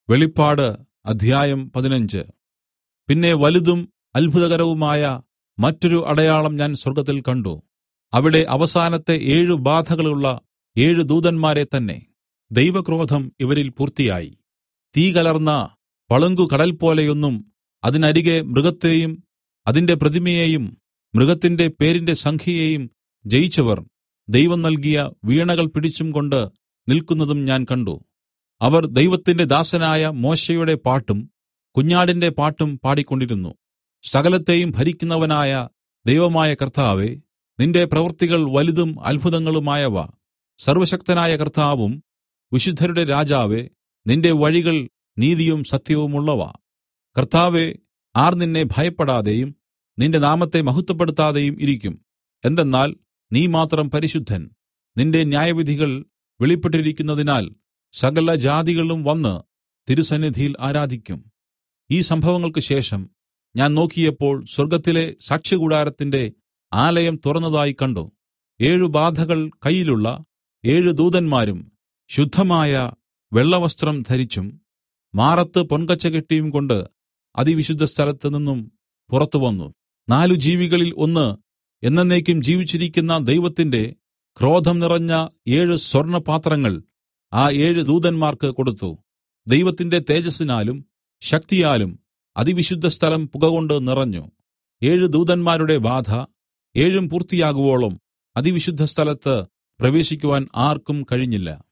വെളിപ്പാട് അധ്യായം 15. പിന്നെ വലുതും അത്ഭുതകരവുമായ മറ്റൊരു അടയാളം ഞാൻ സ്വർഗ്ഗത്തിൽ കണ്ട്. അവിടെ അവസാനത്തെ 7 ബാധകളുള്ള 7 ദൂതന്മാരെ തന്നെ. ദൈവക്രോധം ഇവരിൽ പൂർത്തിയായി. തീ കലർന്ന പളുങ്കുകടൽപോലെയൊന്നും അതിനരികെ മൃഗത്തെയും അതിന്റെ പ്രതിമയെയും മൃഗത്തിന്റെ പേരിന്റെ സംഖ്യയെയും ജയിച്ചവർ ദൈവം നൽകിയ വീണകൾ പിടിച്ചുംകൊണ്ട് നില്ക്കുന്നതും ഞാൻ കണ്ട്. അവർ ദൈവത്തിന്റെ ദാസനായ മോശെയുടെ പാട്ടും കുഞ്ഞാടിന്റെ പാട്ടും പാടിക്കൊണ്ടിരുന്നു. സകലത്തെയും ഭരിക്കുന്നവനായ ദൈവമായ കർത്താവേ, നിന്റെ പ്രവൃത്തികൾ വലുതും അത്ഭുതങ്ങളുമായവ. സർവ്വശക്തനായ കർത്താവും വിശുദ്ധരുടെ രാജാവേ, നിന്റെ വഴികൾ നീതിയും സത്യവുമുള്ളവ. കർത്താവേ, ആർ നിന്നെ ഭയപ്പെടാതെയും നിന്റെ നാമത്തെ മഹത്വപ്പെടുത്താതെയും ഇരിക്കും? എന്തെന്നാൽ നീ മാത്രം പരിശുദ്ധൻ. നിന്റെ ന്യായവിധികൾ വെളിപ്പെട്ടിരിക്കുന്നതിനാൽ സകല ജാതികളും വന്ന് തിരുസന്നിധിയിൽ ആരാധിക്കും. ഈ സംഭവങ്ങൾക്ക് ശേഷം ഞാൻ നോക്കിയപ്പോൾ സ്വർഗ്ഗത്തിലെ സാക്ഷ്യകൂടാരത്തിന്റെ ആലയം തുറന്നതായി കണ്ട്. 7 ബാധകൾ കയ്യിലുള്ള 7 ദൂതന്മാരും ശുദ്ധമായ വെള്ളവസ്ത്രം ധരിച്ചും മാറത്ത് പൊൻകച്ച കെട്ടിയും കൊണ്ട് അതിവിശുദ്ധ സ്ഥലത്ത് നിന്നും പുറത്തു വന്നു. 4 ജീവികളിൽ ഒന്ന് എന്നെന്നേക്കും ജീവിച്ചിരിക്കുന്ന ദൈവത്തിന്റെ ക്രോധം നിറഞ്ഞ 7 സ്വർണ്ണപാത്രങ്ങൾ ആ 7 ദൂതന്മാർക്ക് കൊടുത്തു. ദൈവത്തിന്റെ തേജസ്സിനാലും ശക്തിയാലും അതിവിശുദ്ധ സ്ഥലം പുകകൊണ്ട് നിറഞ്ഞു. 7 ദൂതന്മാരുടെ ബാധ 7 പൂർത്തിയാകുവോളം അതിവിശുദ്ധ സ്ഥലത്ത് പ്രവേശിക്കുവാൻ ആർക്കും കഴിഞ്ഞില്ല.